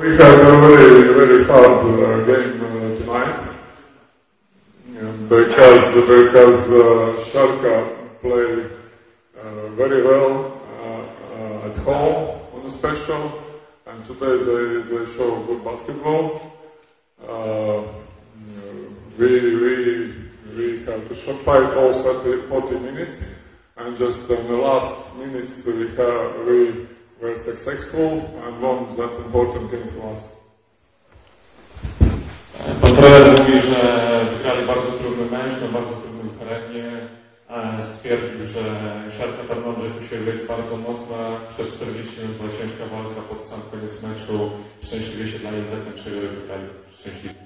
We had a very hard game tonight because Sharka play very well at home on the special, and today they show good basketball. We have to shot fight all 40 minutes, and just in the last minutes we were successful and won that important game for us. Pan trener mówi, że wygrali bardzo trudny mecz na bardzo trudnym terenie. Stwierdził, że Siarka Tarnobrzeg musi być bardzo mocna. Przez 40 minut była ciężka walka, pod sam koniec meczu szczęśliwie się dla nich zakończyły, wygrali szczęśliwie.